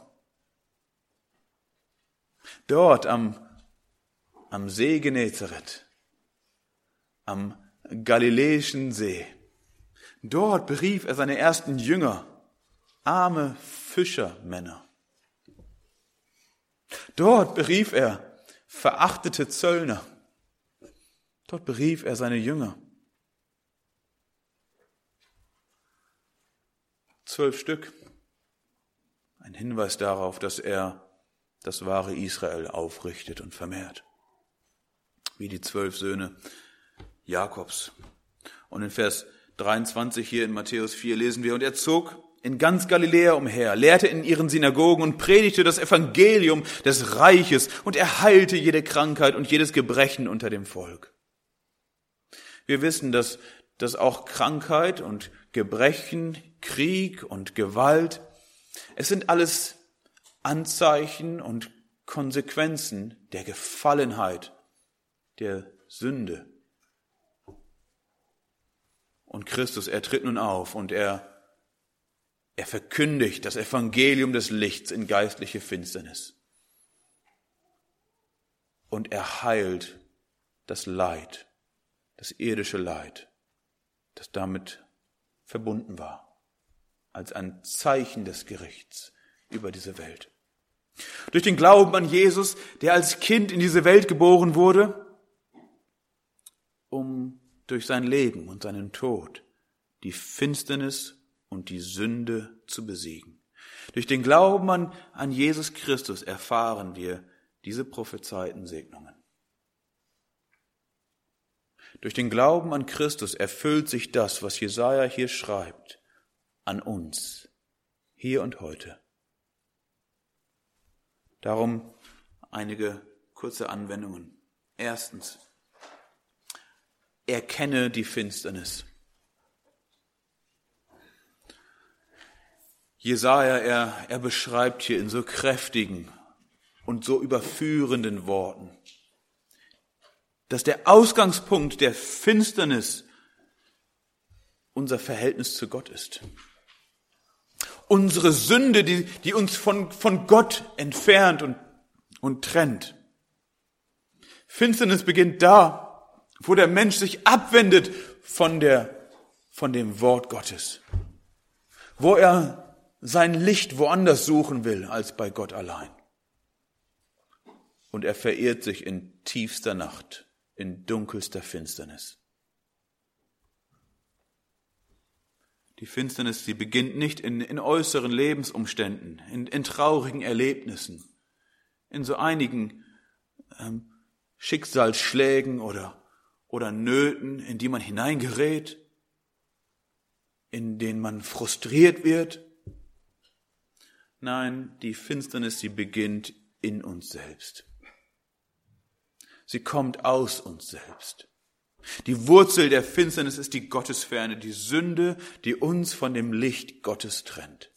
Dort am, am See Genezareth, am Galiläischen See, dort berief er seine ersten Jünger, arme Fischermänner. Dort berief er verachtete Zöllner. Dort berief er seine Jünger. Zwölf Stück. Ein Hinweis darauf, dass er das wahre Israel aufrichtet und vermehrt. Wie die zwölf Söhne Jakobs. Und in Vers dreiundzwanzig hier in Matthäus vier lesen wir, und er zog in ganz Galiläa umher, lehrte in ihren Synagogen und predigte das Evangelium des Reiches und er heilte jede Krankheit und jedes Gebrechen unter dem Volk. Wir wissen, dass, dass auch Krankheit und Gebrechen, Krieg und Gewalt, es sind alles Anzeichen und Konsequenzen der Gefallenheit, der Sünde. Und Christus, er tritt nun auf und er, er verkündigt das Evangelium des Lichts in geistliche Finsternis. Und er heilt das Leid, das irdische Leid, das damit verbunden war, als ein Zeichen des Gerichts über diese Welt. Durch den Glauben an Jesus, der als Kind in diese Welt geboren wurde, um durch sein Leben und seinen Tod die Finsternis und die Sünde zu besiegen. Durch den Glauben an, an Jesus Christus erfahren wir diese prophezeiten Segnungen. Durch den Glauben an Christus erfüllt sich das, was Jesaja hier schreibt, an uns, hier und heute. Darum einige kurze Anwendungen. Erstens, erkenne die Finsternis. Jesaja, er, er beschreibt hier in so kräftigen und so überführenden Worten, dass der Ausgangspunkt der Finsternis unser Verhältnis zu Gott ist. Unsere Sünde, die, die uns von, von Gott entfernt und, und trennt. Finsternis beginnt da, wo der Mensch sich abwendet von, der, von dem Wort Gottes. Wo er sein Licht woanders suchen will als bei Gott allein. Und er verirrt sich in tiefster Nacht, in dunkelster Finsternis. Die Finsternis, die beginnt nicht in, in äußeren Lebensumständen, in, in traurigen Erlebnissen, in so einigen ähm, Schicksalsschlägen oder, oder Nöten, in die man hineingerät, in denen man frustriert wird. Nein, die Finsternis, sie beginnt in uns selbst. Sie kommt aus uns selbst. Die Wurzel der Finsternis ist die Gottesferne, die Sünde, die uns von dem Licht Gottes trennt.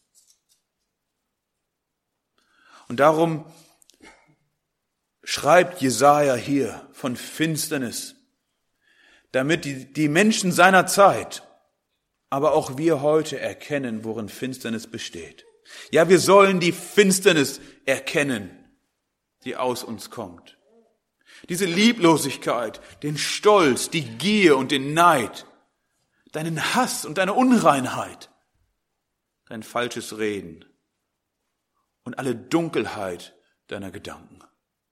Und darum schreibt Jesaja hier von Finsternis, damit die, die Menschen seiner Zeit, aber auch wir heute erkennen, worin Finsternis besteht. Ja, wir sollen die Finsternis erkennen, die aus uns kommt. Diese Lieblosigkeit, den Stolz, die Gier und den Neid, deinen Hass und deine Unreinheit, dein falsches Reden und alle Dunkelheit deiner Gedanken.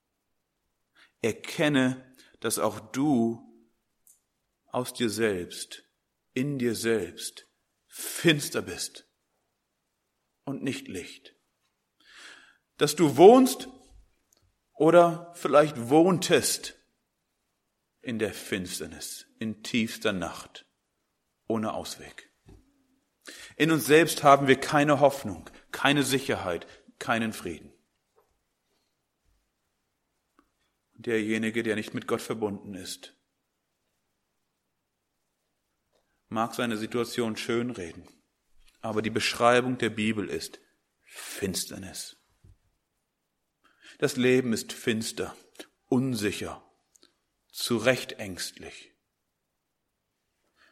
Erkenne, dass auch du aus dir selbst, in dir selbst, finster bist und nicht Licht. Dass du wohnst oder vielleicht wohntest in der Finsternis, in tiefster Nacht, ohne Ausweg. In uns selbst haben wir keine Hoffnung, keine Sicherheit, keinen Frieden. Derjenige, der nicht mit Gott verbunden ist, mag seine Situation schönreden, aber die Beschreibung der Bibel ist Finsternis. Das Leben ist finster, unsicher, zu Recht ängstlich,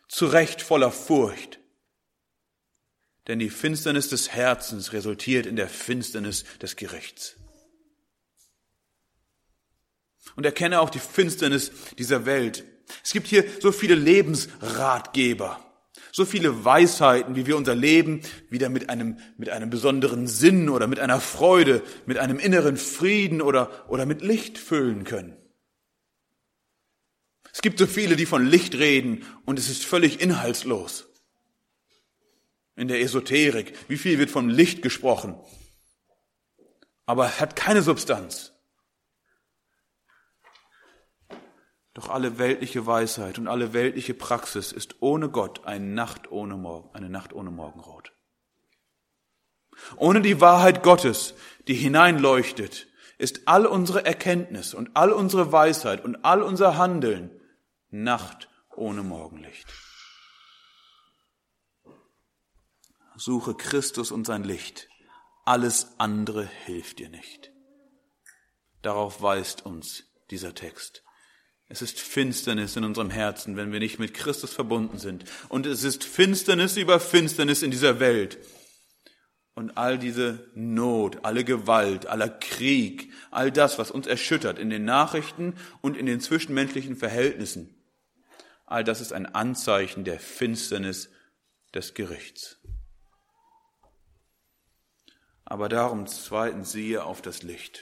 zu Recht voller Furcht. Denn die Finsternis des Herzens resultiert in der Finsternis des Gerichts. Und erkenne auch die Finsternis dieser Welt. Es gibt hier so viele Lebensratgeber, so viele Weisheiten, wie wir unser Leben wieder mit einem, mit einem besonderen Sinn oder mit einer Freude, mit einem inneren Frieden oder, oder mit Licht füllen können. Es gibt so viele, die von Licht reden und es ist völlig inhaltslos. In der Esoterik, wie viel wird vom Licht gesprochen, aber es hat keine Substanz. Doch alle weltliche Weisheit und alle weltliche Praxis ist ohne Gott eine Nacht ohne Morgen, eine Nacht ohne Morgenrot. Ohne die Wahrheit Gottes, die hineinleuchtet, ist all unsere Erkenntnis und all unsere Weisheit und all unser Handeln Nacht ohne Morgenlicht. Suche Christus und sein Licht. Alles andere hilft dir nicht. Darauf weist uns dieser Text. Es ist Finsternis in unserem Herzen, wenn wir nicht mit Christus verbunden sind. Und es ist Finsternis über Finsternis in dieser Welt. Und all diese Not, alle Gewalt, aller Krieg, all das, was uns erschüttert in den Nachrichten und in den zwischenmenschlichen Verhältnissen, all das ist ein Anzeichen der Finsternis des Gerichts. Aber darum zweitens siehe auf das Licht.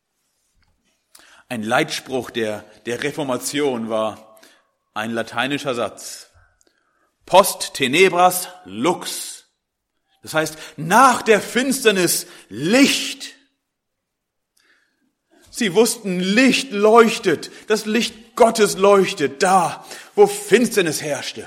Ein Leitspruch der, der Reformation war ein lateinischer Satz. Post tenebras lux. Das heißt, nach der Finsternis Licht. Sie wussten, Licht leuchtet, das Licht Gottes leuchtet da, wo Finsternis herrschte.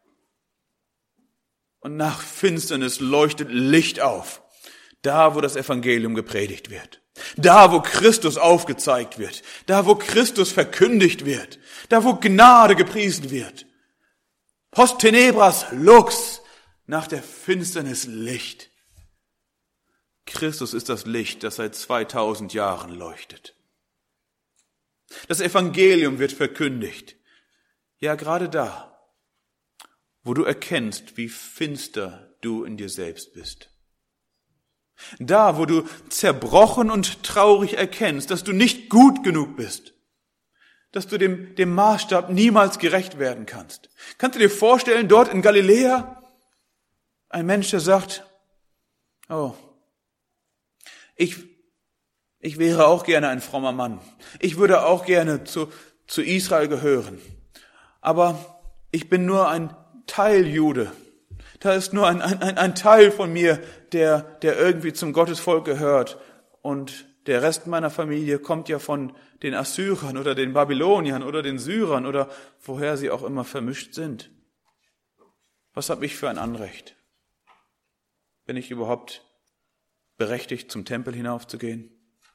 Und nach Finsternis leuchtet Licht auf. Da, wo das Evangelium gepredigt wird. Da, wo Christus aufgezeigt wird. Da, wo Christus verkündigt wird. Da, wo Gnade gepriesen wird. Post tenebras lux. Nach der Finsternis Licht. Christus ist das Licht, das seit zweitausend Jahren leuchtet. Das Evangelium wird verkündigt. Ja, gerade da, wo du erkennst, wie finster du in dir selbst bist. Da, wo du zerbrochen und traurig erkennst, dass du nicht gut genug bist, dass du dem, dem Maßstab niemals gerecht werden kannst. Kannst du dir vorstellen, dort in Galiläa, ein Mensch, der sagt, oh, ich, ich wäre auch gerne ein frommer Mann. Ich würde auch gerne zu, zu Israel gehören. Aber ich bin nur ein Teiljude. Da ist nur ein, ein, ein Teil von mir, der, der irgendwie zum Gottesvolk gehört. Und der Rest meiner Familie kommt ja von den Assyrern oder den Babyloniern oder den Syrern oder woher sie auch immer vermischt sind. Was habe ich für ein Anrecht? Bin ich überhaupt berechtigt, zum Tempel hinaufzugehen?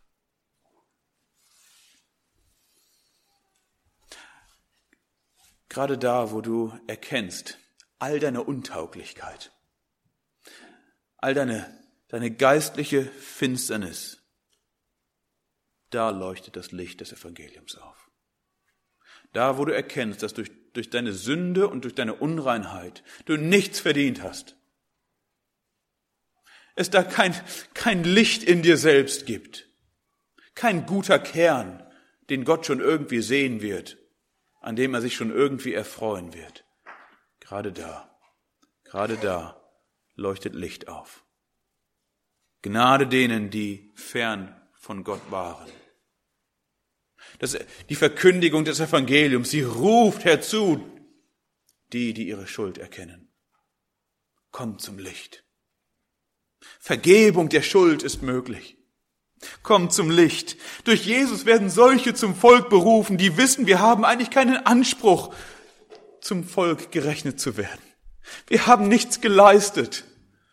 Gerade da, wo du erkennst, all deine Untauglichkeit, all deine, deine geistliche Finsternis, da leuchtet das Licht des Evangeliums auf. Da, wo du erkennst, dass durch, durch deine Sünde und durch deine Unreinheit du nichts verdient hast, es da kein, kein Licht in dir selbst gibt, kein guter Kern, den Gott schon irgendwie sehen wird, an dem er sich schon irgendwie erfreuen wird. Gerade da, gerade da leuchtet Licht auf. Gnade denen, die fern von Gott waren. Das, die Verkündigung des Evangeliums, sie ruft herzu, die, die ihre Schuld erkennen. Kommt zum Licht. Vergebung der Schuld ist möglich. Kommt zum Licht. Durch Jesus werden solche zum Volk berufen, die wissen, wir haben eigentlich keinen Anspruch, zum Volk gerechnet zu werden. Wir haben nichts geleistet.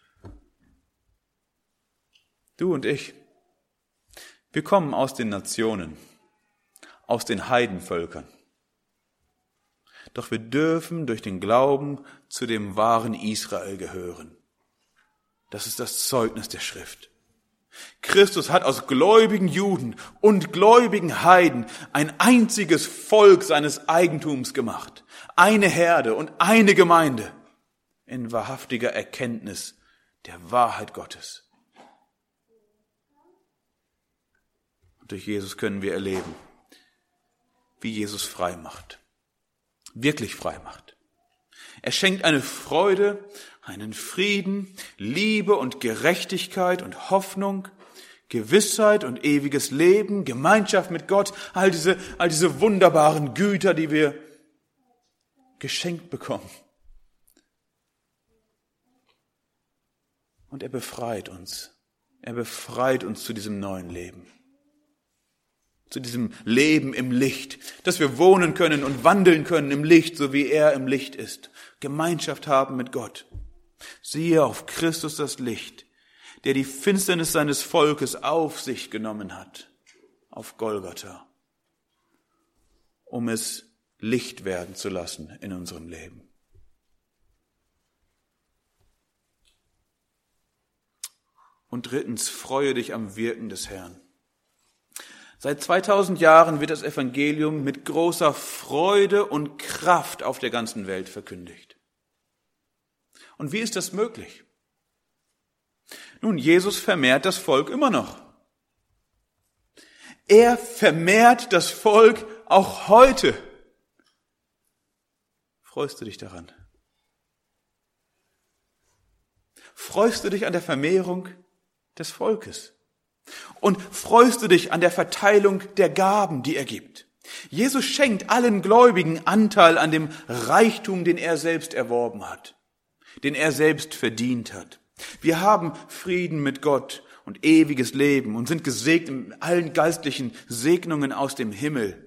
Du und ich, wir kommen aus den Nationen, aus den Heidenvölkern. Doch wir dürfen durch den Glauben zu dem wahren Israel gehören. Das ist das Zeugnis der Schrift. Christus hat aus gläubigen Juden und gläubigen Heiden ein einziges Volk seines Eigentums gemacht. Eine Herde und eine Gemeinde in wahrhaftiger Erkenntnis der Wahrheit Gottes. Und durch Jesus können wir erleben, wie Jesus frei macht. Wirklich frei macht. Er schenkt eine Freude, einen Frieden, Liebe und Gerechtigkeit und Hoffnung, Gewissheit und ewiges Leben, Gemeinschaft mit Gott, all diese, all diese wunderbaren Güter, die wir geschenkt bekommen. Und er befreit uns. Er befreit uns zu diesem neuen Leben. Zu diesem Leben im Licht, dass wir wohnen können und wandeln können im Licht, so wie er im Licht ist. Gemeinschaft haben mit Gott. Siehe auf Christus das Licht, der die Finsternis seines Volkes auf sich genommen hat, auf Golgatha, um es Licht werden zu lassen in unserem Leben. Und drittens, freue dich am Wirken des Herrn. Seit zweitausend Jahren wird das Evangelium mit großer Freude und Kraft auf der ganzen Welt verkündigt. Und wie ist das möglich? Nun, Jesus vermehrt das Volk immer noch. Er vermehrt das Volk auch heute. Freust du dich daran? Freust du dich an der Vermehrung des Volkes? Und freust du dich an der Verteilung der Gaben, die er gibt? Jesus schenkt allen Gläubigen Anteil an dem Reichtum, den er selbst erworben hat, den er selbst verdient hat. Wir haben Frieden mit Gott und ewiges Leben und sind gesegnet mit allen geistlichen Segnungen aus dem Himmel.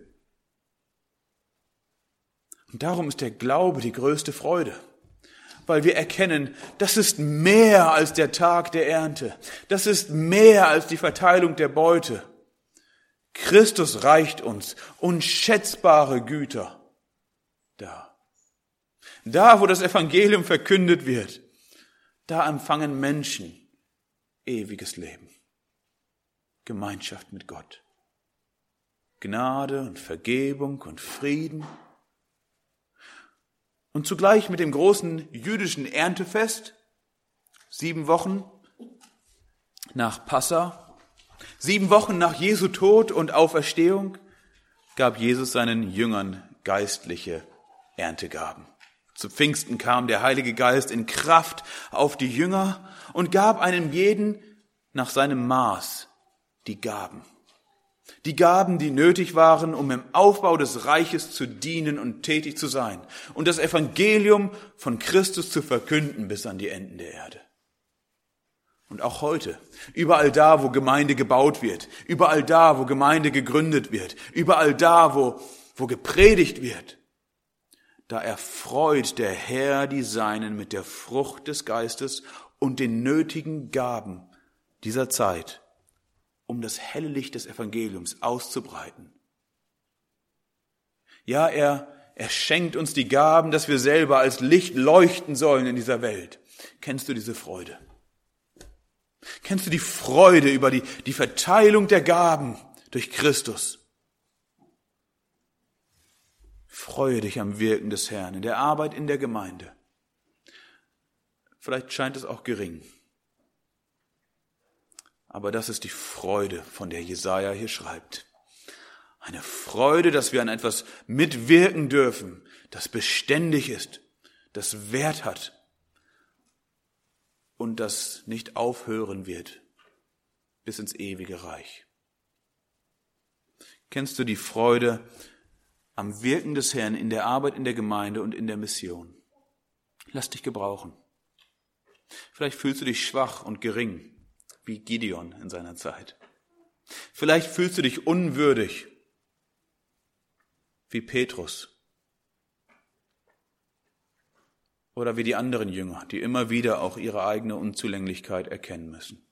Und darum ist der Glaube die größte Freude. Weil wir erkennen, das ist mehr als der Tag der Ernte. Das ist mehr als die Verteilung der Beute. Christus reicht uns unschätzbare Güter da. Da, wo das Evangelium verkündet wird, da empfangen Menschen ewiges Leben. Gemeinschaft mit Gott. Gnade und Vergebung und Frieden. Und zugleich mit dem großen jüdischen Erntefest, sieben Wochen nach Passa, sieben Wochen nach Jesu Tod und Auferstehung, gab Jesus seinen Jüngern geistliche Erntegaben. Zu Pfingsten kam der Heilige Geist in Kraft auf die Jünger und gab einem jeden nach seinem Maß die Gaben. Die Gaben, die nötig waren, um im Aufbau des Reiches zu dienen und tätig zu sein und das Evangelium von Christus zu verkünden bis an die Enden der Erde. Und auch heute, überall da, wo Gemeinde gebaut wird, überall da, wo Gemeinde gegründet wird, überall da, wo, wo gepredigt wird, da erfreut der Herr die Seinen mit der Frucht des Geistes und den nötigen Gaben dieser Zeit, um das helle Licht des Evangeliums auszubreiten. Ja, er, er schenkt uns die Gaben, dass wir selber als Licht leuchten sollen in dieser Welt. Kennst du diese Freude? Kennst du die Freude über die, die Verteilung der Gaben durch Christus? Freue dich am Wirken des Herrn, in der Arbeit in der Gemeinde. Vielleicht scheint es auch gering. Aber das ist die Freude, von der Jesaja hier schreibt. Eine Freude, dass wir an etwas mitwirken dürfen, das beständig ist, das Wert hat und das nicht aufhören wird bis ins ewige Reich. Kennst du die Freude am Wirken des Herrn in der Arbeit in der Gemeinde und in der Mission? Lass dich gebrauchen. Vielleicht fühlst du dich schwach und gering, wie Gideon in seiner Zeit. Vielleicht fühlst du dich unwürdig, wie Petrus. Oder wie die anderen Jünger, die immer wieder auch ihre eigene Unzulänglichkeit erkennen müssen.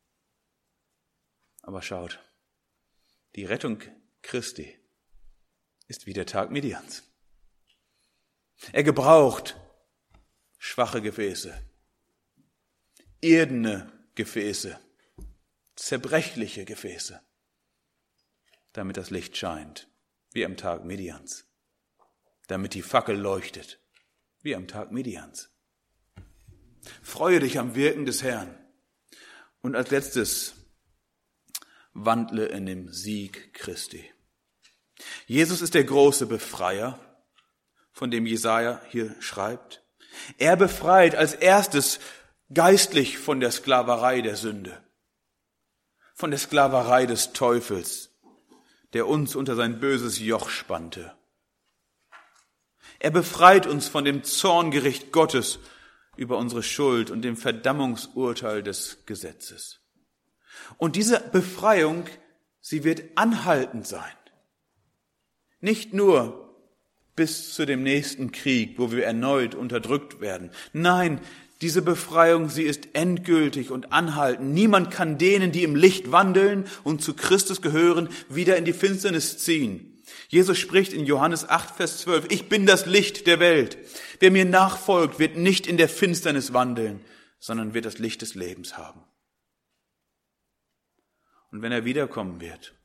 Aber schaut, die Rettung Christi ist wie der Tag Midians. Er gebraucht schwache Gefäße, irdene Gefäße, zerbrechliche Gefäße, damit das Licht scheint, wie am Tag Midians, damit die Fackel leuchtet, wie am Tag Midians. Freue dich am Wirken des Herrn. Und als letztes, wandle in dem Sieg Christi. Jesus ist der große Befreier, von dem Jesaja hier schreibt. Er befreit als erstes geistlich von der Sklaverei der Sünde, von der Sklaverei des Teufels, der uns unter sein böses Joch spannte. Er befreit uns von dem Zorngericht Gottes über unsere Schuld und dem Verdammungsurteil des Gesetzes. Und diese Befreiung, sie wird anhaltend sein. Nicht nur bis zu dem nächsten Krieg, wo wir erneut unterdrückt werden. Nein, diese Befreiung, sie ist endgültig und anhaltend. Niemand kann denen, die im Licht wandeln und zu Christus gehören, wieder in die Finsternis ziehen. Jesus spricht in Johannes acht, Vers zwölf, ich bin das Licht der Welt. Wer mir nachfolgt, wird nicht in der Finsternis wandeln, sondern wird das Licht des Lebens haben. Und wenn er wiederkommen wird,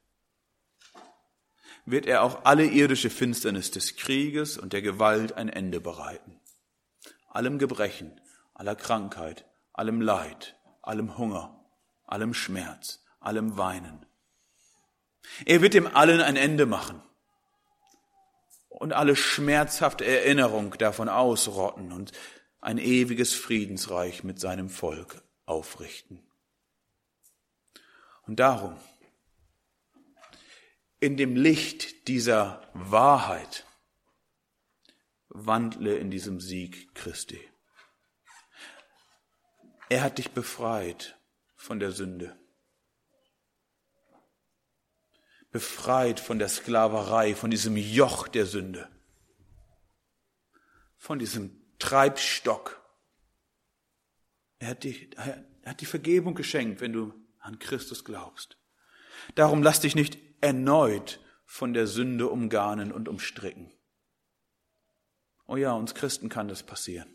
wird er auch alle irdische Finsternis des Krieges und der Gewalt ein Ende bereiten. Allem Gebrechen, aller Krankheit, allem Leid, allem Hunger, allem Schmerz, allem Weinen. Er wird dem allen ein Ende machen und alle schmerzhafte Erinnerung davon ausrotten und ein ewiges Friedensreich mit seinem Volk aufrichten. Und darum, in dem Licht dieser Wahrheit, wandle in diesem Sieg Christi. Er hat dich befreit von der Sünde, befreit von der Sklaverei, von diesem Joch der Sünde, von diesem Treibstock. Er hat die, er hat die Vergebung geschenkt, wenn du an Christus glaubst. Darum lass dich nicht erneut von der Sünde umgarnen und umstricken. Oh ja, uns Christen kann das passieren.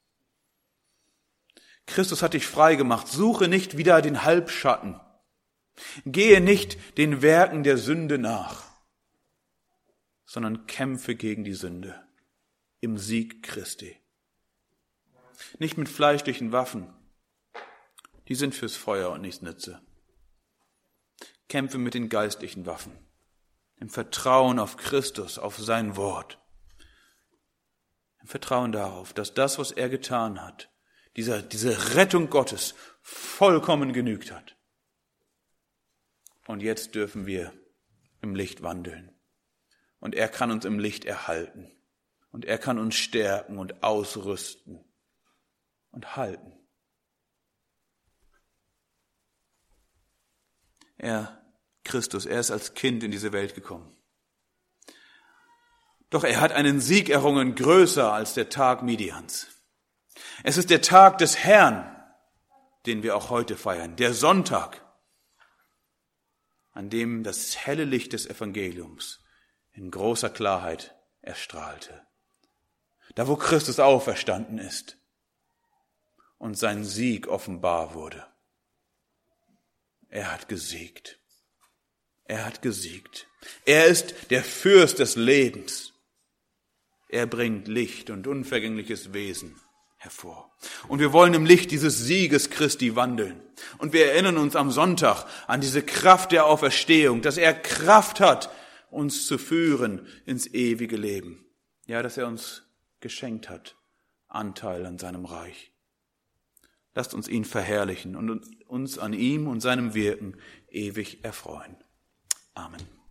Christus hat dich frei gemacht. Suche nicht wieder den Halbschatten. Gehe nicht den Werken der Sünde nach, sondern kämpfe gegen die Sünde im Sieg Christi. Nicht mit fleischlichen Waffen, die sind fürs Feuer und nichts nütze. Kämpfe mit den geistlichen Waffen, im Vertrauen auf Christus, auf sein Wort. Im Vertrauen darauf, dass das, was er getan hat, Diese, diese Rettung Gottes vollkommen genügt hat. Und jetzt dürfen wir im Licht wandeln. Und er kann uns im Licht erhalten. Und er kann uns stärken und ausrüsten und halten. Er, Christus, er ist als Kind in diese Welt gekommen. Doch er hat einen Sieg errungen, größer als der Tag Midians. Es ist der Tag des Herrn, den wir auch heute feiern, der Sonntag, an dem das helle Licht des Evangeliums in großer Klarheit erstrahlte. Da, wo Christus auferstanden ist und sein Sieg offenbar wurde. Er hat gesiegt. Er hat gesiegt. Er ist der Fürst des Lebens. Er bringt Licht und unvergängliches Wesen hervor. Und wir wollen im Licht dieses Sieges Christi wandeln. Und wir erinnern uns am Sonntag an diese Kraft der Auferstehung, dass er Kraft hat, uns zu führen ins ewige Leben. Ja, dass er uns geschenkt hat, Anteil an seinem Reich. Lasst uns ihn verherrlichen und uns an ihm und seinem Wirken ewig erfreuen. Amen.